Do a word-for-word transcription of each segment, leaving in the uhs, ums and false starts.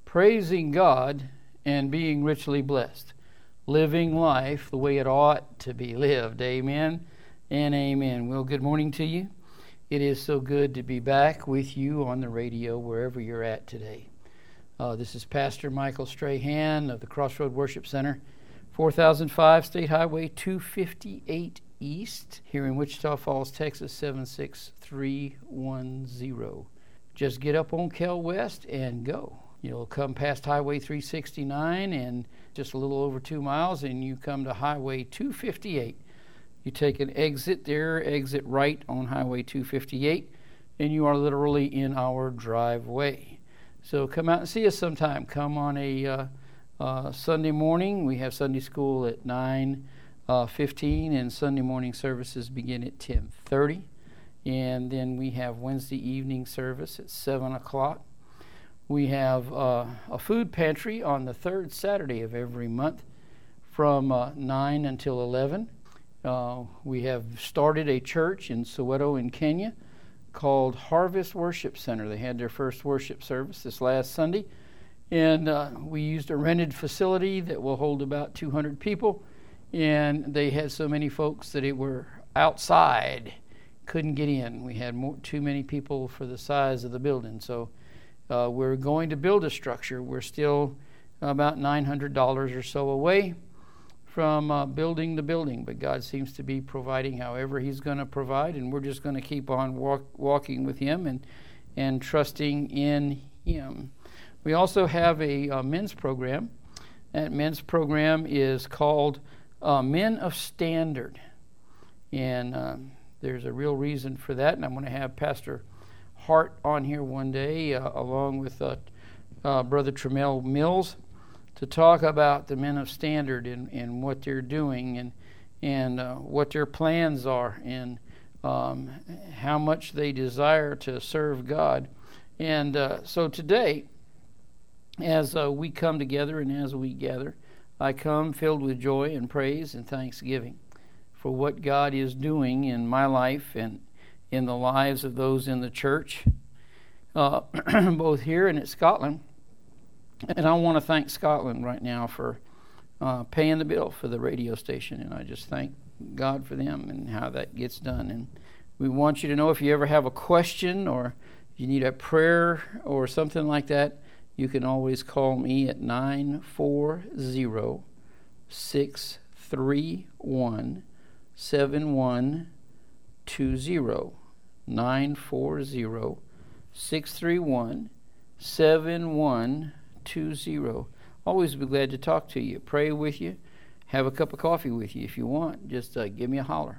praising God and being richly blessed, living life the way it ought to be lived. Amen and amen. Well, good morning to you. It is so good to be back with you on the radio wherever you're at today. Uh, this is Pastor Michael Strahan of the Crossroad Worship Center, four thousand five State Highway two fifty-eight East, here in Wichita Falls, Texas, seven six three one zero. Just get up on Kel West and go. You'll come past Highway three sixty-nine and just a little over two miles, and you come to Highway two fifty-eight. You take an exit there, exit right on Highway two fifty-eight, and you are literally in our driveway. So come out and see us sometime. Come on a uh, uh, Sunday morning. We have Sunday school at nine fifteen, and Sunday morning services begin at ten thirty. And then we have Wednesday evening service at seven o'clock. We have uh, a food pantry on the third Saturday of every month from uh, nine until eleven. Uh, we have started a church in Soweto in Kenya called Harvest Worship Center. They had their first worship service this last Sunday, and uh, we used a rented facility that will hold about two hundred people, and they had so many folks that it were outside, couldn't get in. We had more, too many people for the size of the building, so uh, we're going to build a structure. We're still about nine hundred dollars or so away from uh, building the building, but God seems to be providing however He's going to provide, and we're just going to keep on walk, walking with Him and and trusting in Him. We also have a, a men's program. That men's program is called uh, Men of Standard, and um, there's a real reason for that, and I'm going to have Pastor Hart on here one day, uh, along with uh, uh, Brother Tremel Mills, to talk about the Men of Standard and, and what they're doing and and uh, what their plans are and um, how much they desire to serve God. And uh, so today, as uh, we come together and as we gather, I come filled with joy and praise and thanksgiving for what God is doing in my life and in the lives of those in the church, uh, both here and at Scotland. And I want to thank Scotland right now for uh, paying the bill for the radio station, and I just thank God for them and how that gets done. And we want you to know if you ever have a question or you need a prayer or something like that, you can always call me at nine four zero, six three one, seven one two zero. nine four zero, six three one, seven one two zero. Always be glad to talk to you, pray with you, have a cup of coffee with you if you want. Just uh, give me a holler.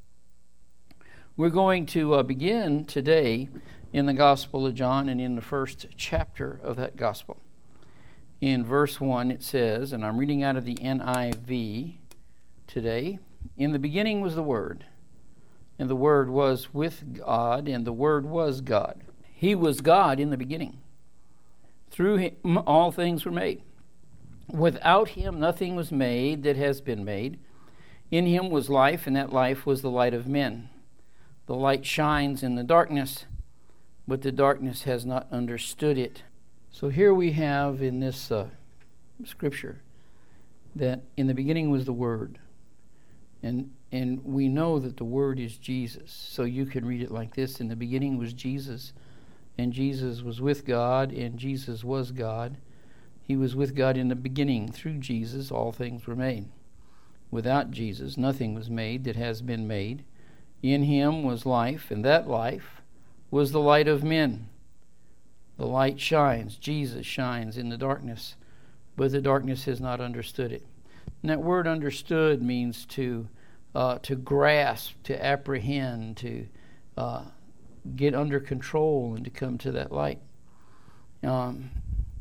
We're going to uh, begin today in the Gospel of John and in the first chapter of that Gospel. In verse one it says, and I'm reading out of the N I V today, "In the beginning was the Word, and the Word was with God, and the Word was God. He was God in the beginning. Through Him all things were made. Without Him nothing was made that has been made. In Him was life, and that life was the light of men. The light shines in the darkness, but the darkness has not understood it." So here we have in this uh, scripture that in the beginning was the Word. And and we know that the Word is Jesus. So you can read it like this: in the beginning was Jesus, and Jesus was with God, and Jesus was God. He was with God in the beginning. Through Jesus all things were made. Without Jesus nothing was made that has been made. In Him was life, and that life was the light of men. The light shines, Jesus shines in the darkness, but the darkness has not understood it. And that word understood means to uh, to grasp, to apprehend, to uh, get under control and to come to that light. Um,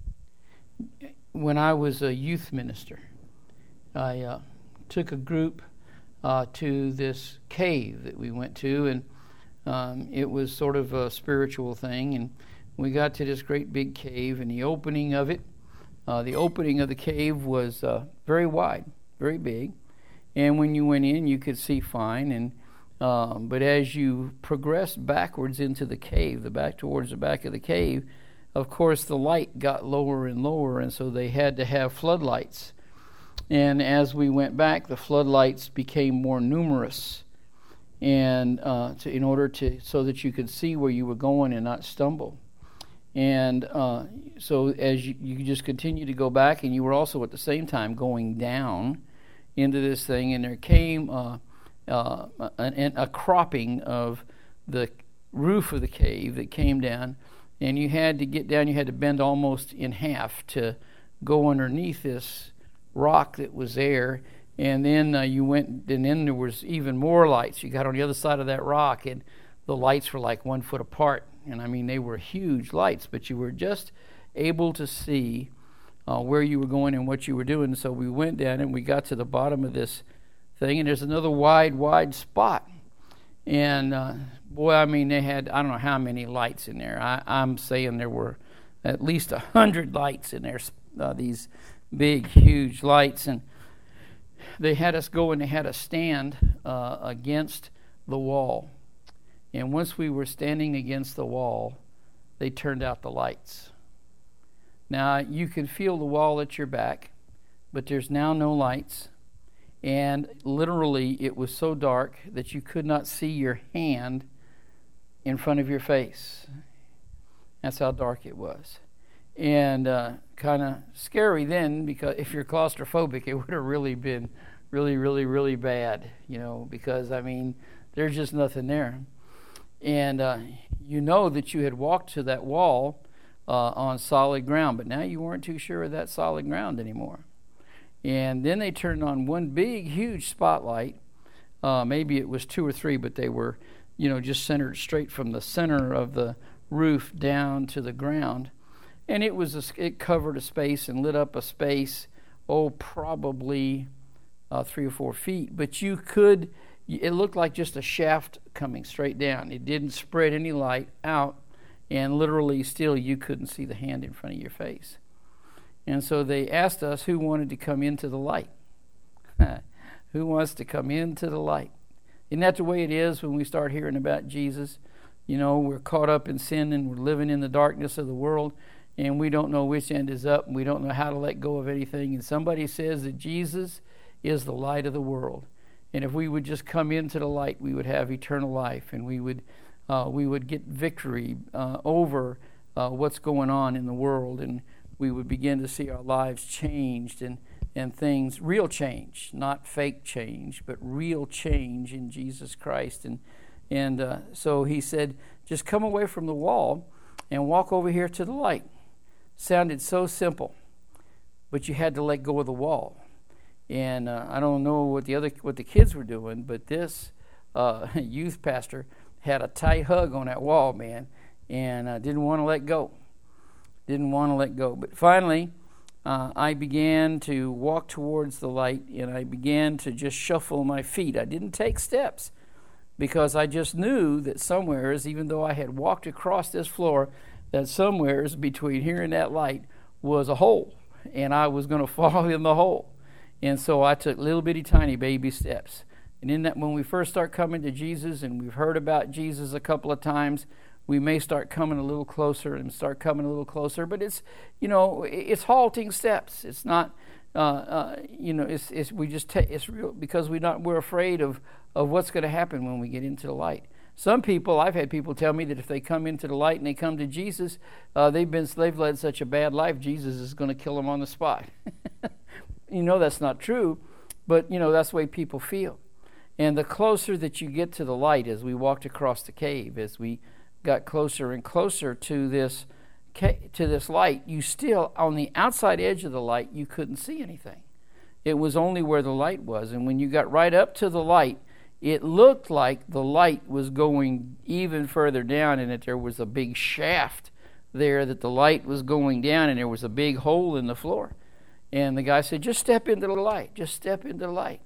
when I was a youth minister, I uh, took a group uh, to this cave that we went to, and um, it was sort of a spiritual thing. And we got to this great big cave, and the opening of it, uh, the opening of the cave was uh, very wide, very big. And when you went in, you could see fine. And um, but as you progressed backwards into the cave, the back towards the back of the cave, of course, the light got lower and lower, and so they had to have floodlights. And as we went back, the floodlights became more numerous, and uh, to, in order to so that you could see where you were going and not stumble. And uh, so as you, you just continue to go back, and you were also at the same time going down into this thing, and there came uh, uh, a, a cropping of the roof of the cave that came down, and you had to get down, you had to bend almost in half to go underneath this rock that was there. And then uh, you went, and then there was even more lights. You got on the other side of that rock, and the lights were like one foot apart. And I mean, they were huge lights, but you were just able to see uh, where you were going and what you were doing. So we went down, and we got to the bottom of this thing, and there's another wide, wide spot. And uh, boy, I mean, they had, I don't know how many lights in there. I, I'm saying there were at least a hundred lights in there, uh, these big, huge lights. And they had us go, and they had us stand uh, against the wall. And once we were standing against the wall, they turned out the lights. Now, you can feel the wall at your back, but there's now no lights. And literally, it was so dark that you could not see your hand in front of your face. That's how dark it was. And uh, kind of scary then, because if you're claustrophobic, it would have really been really, really, really bad, you know, because, I mean, there's just nothing there. And uh, you know that you had walked to that wall uh, on solid ground, but now you weren't too sure of that solid ground anymore. And then they turned on one big, huge spotlight. Uh, maybe it was two or three, but they were, you know, just centered straight from the center of the roof down to the ground. And it was a, it covered a space and lit up a space, oh, probably uh, three or four feet. But you could, it looked like just a shaft coming straight down. It didn't spread any light out, and literally still you couldn't see the hand in front of your face. And so they asked us who wanted to come into the light. Who wants to come into the light? Isn't that the way it is when we start hearing about Jesus? You know, we're caught up in sin, and we're living in the darkness of the world, and we don't know which end is up, and we don't know how to let go of anything. And somebody says that Jesus is the light of the world. And if we would just come into the light, we would have eternal life, and we would uh, we would get victory uh, over uh, what's going on in the world, and we would begin to see our lives changed, and, and things, real change, not fake change, but real change in Jesus Christ. And and uh, so he said, just come away from the wall and walk over here to the light. Sounded so simple, but you had to let go of the wall. And uh, I don't know what the other what the kids were doing, but this uh, youth pastor had a tight hug on that wall, man, and uh, didn't want to let go. Didn't want to let go. But finally, uh, I began to walk towards the light, and I began to just shuffle my feet. I didn't take steps because I just knew that somewheres, even though I had walked across this floor, that somewheres between here and that light was a hole, and I was going to fall in the hole. And so I took little bitty tiny baby steps. And in that, when we first start coming to Jesus, and we've heard about Jesus a couple of times, we may start coming a little closer and start coming a little closer, but it's, you know, it's halting steps. It's not, uh, uh, you know, it's, it's we just take it's real because we not we're afraid of of what's going to happen when we get into the light. Some people, I've had people tell me that if they come into the light and they come to Jesus, uh, they've been they've led such a bad life, Jesus is going to kill them on the spot. You know that's not true, but you know that's the way people feel. And the closer that you get to the light, as we walked across the cave, as we got closer and closer to this to this light, you still, on the outside edge of the light, you couldn't see anything. It was only where the light was. And when you got right up to the light, it looked like the light was going even further down, and that there was a big shaft there that the light was going down, and there was a big hole in the floor. And the guy said, just step into the light. Just step into the light.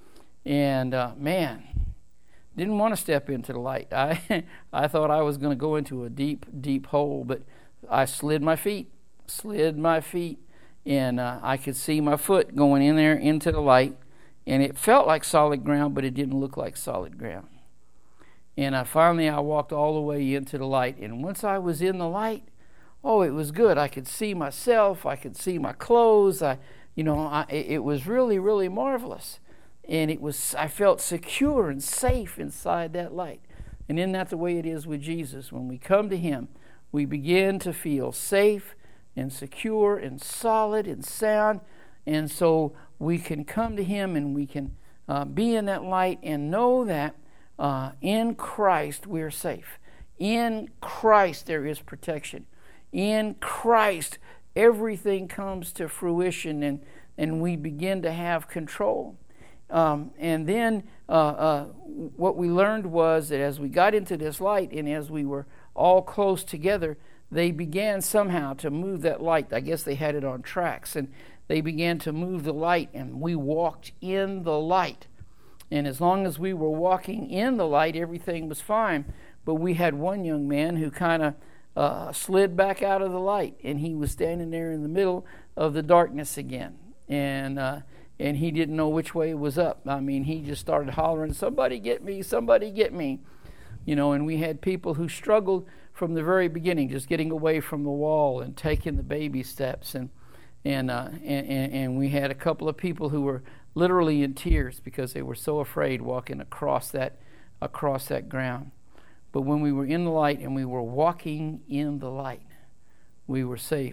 And, uh, man... Didn't want to step into the light. I I thought I was going to go into a deep, deep hole, but I slid my feet, slid my feet, and uh, I could see my foot going in there into the light, and it felt like solid ground, but it didn't look like solid ground. And I finally, I walked all the way into the light, and once I was in the light, oh, it was good. I could see myself. I could see my clothes. I, you know, I, it was really, really marvelous. And it was, I felt secure and safe inside that light. And isn't that the way it is with Jesus? When we come to Him, we begin to feel safe and secure and solid and sound. And so we can come to Him and we can uh, be in that light and know that uh, in Christ we're safe. In Christ there is protection. In Christ everything comes to fruition, and, and we begin to have control. Um, and then uh, uh, what we learned was that as we got into this light and as we were all close together, they began somehow to move that light. I guess they had it on tracks, and they began to move the light, and we walked in the light. And as long as we were walking in the light, everything was fine. But we had one young man who kind of uh, slid back out of the light, and he was standing there in the middle of the darkness again. And uh, and he didn't know which way it was up. I mean, he just started hollering, "Somebody get me, somebody get me." You know, and we had people who struggled from the very beginning, just getting away from the wall and taking the baby steps. And and, uh, and, and and we had a couple of people who were literally in tears because they were so afraid walking across that across that ground. But when we were in the light and we were walking in the light, we were safe.